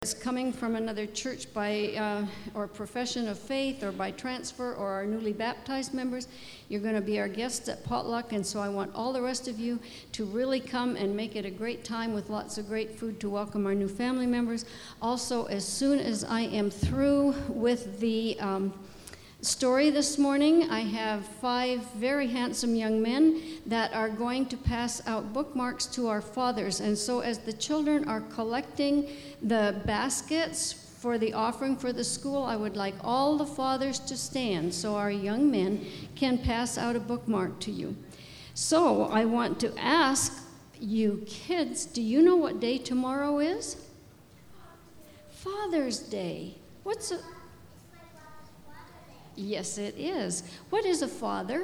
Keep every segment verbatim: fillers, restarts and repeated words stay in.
It's coming from another church by uh, or profession of faith or by transfer, or our newly baptized members. You're going to be our guests at potluck, and so I want all the rest of you to really come and make it a great time with lots of great food to welcome our new family members. Also, as soon as I am through with the um, story this morning, I have five very handsome young men that are going to pass out bookmarks to our fathers. And so as the children are collecting the baskets for the offering for the school, I would like all the fathers to stand so our young men can pass out a bookmark to you. So I want to ask you kids, do you know what day tomorrow is? Father's Day. What's a... Yes, it is. What is a father?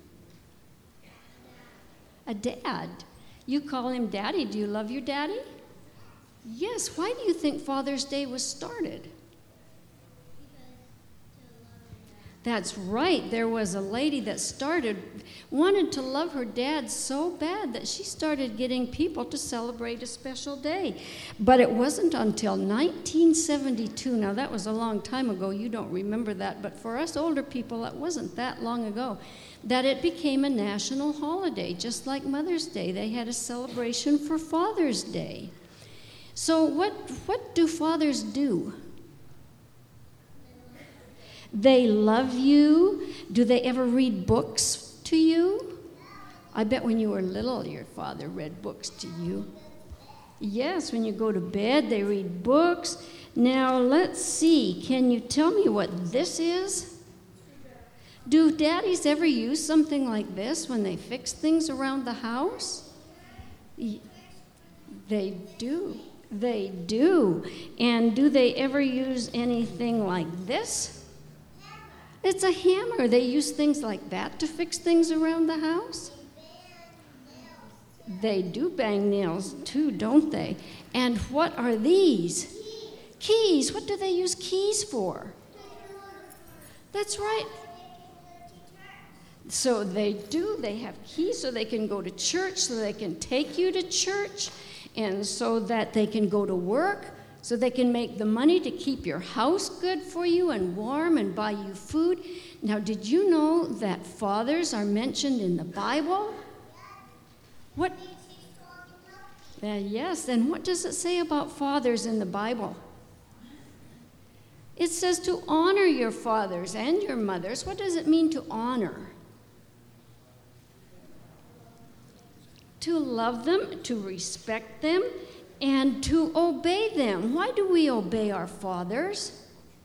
A dad. You call him daddy. Do you love your daddy? Yes. Why do you think Father's Day was started? That's right. There was a lady that started, wanted to love her dad so bad that she started getting people to celebrate a special day. But it wasn't until nineteen seventy-two. Now, that was a long time ago. You don't remember that. But for us older people, that wasn't that long ago, that it became a national holiday, just like Mother's Day. They had a celebration for Father's Day. So what, what do fathers do? They love you. Do they ever read books to you? I bet when you were little, your father read books to you. Yes, when you go to bed, they read books. Now, let's see. Can you tell me what this is? Do daddies ever use something like this when they fix things around the house? They do. They do. And do they ever use anything like this? It's a hammer. They use things like that to fix things around the house. They do bang nails too, don't they? And what are these? Keys. What do they use keys for? That's right. So they do. They have keys so they can go to church, so they can take you to church, and so that they can go to work, so they can make the money to keep your house good for you and warm and buy you food. Now, did you know that fathers are mentioned in the Bible? What? Uh, yes, and what does it say about fathers in the Bible? It says to honor your fathers and your mothers. What does it mean to honor? To love them, to respect them, and to obey them. Why do we obey our fathers?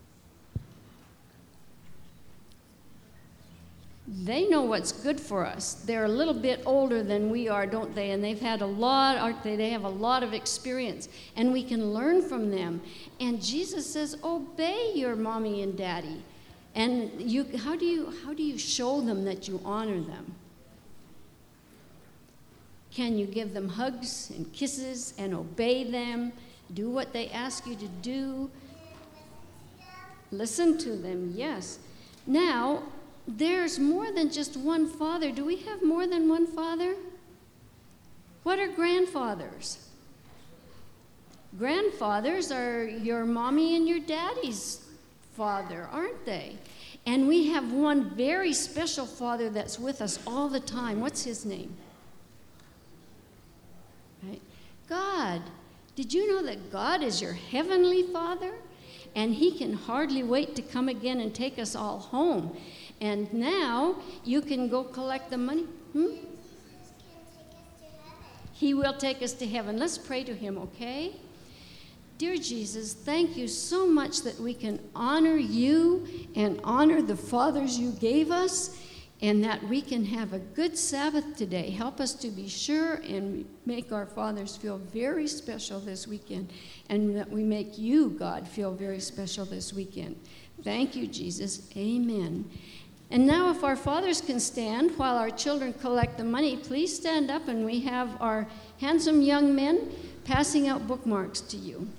They know what's good for us. They're a little bit older than we are, don't they? And they've had a lot, aren't they? They have a lot of experience, and we can learn from them. And Jesus says, obey your mommy and daddy. And you, how do you, how do you show them that you honor them? Can you give them hugs and kisses and obey them? Do what they ask you to do? Listen to them, yes. Now, there's more than just one father. Do we have more than one father? What are grandfathers? Grandfathers are your mommy and your daddy's father, aren't they? And we have one very special father that's with us all the time. What's his name? Right? God. Did you know that God is your heavenly Father? And he can hardly wait to come again and take us all home. And now you can go collect the money. Hmm? He will take us to heaven. Let's pray to him, okay? Dear Jesus, thank you so much that we can honor you and honor the fathers you gave us, and that we can have a good Sabbath today. Help us to be sure and make our fathers feel very special this weekend, and that we make you, God, feel very special this weekend. Thank you, Jesus. Amen. And now if our fathers can stand while our children collect the money, please stand up, and we have our handsome young men passing out bookmarks to you.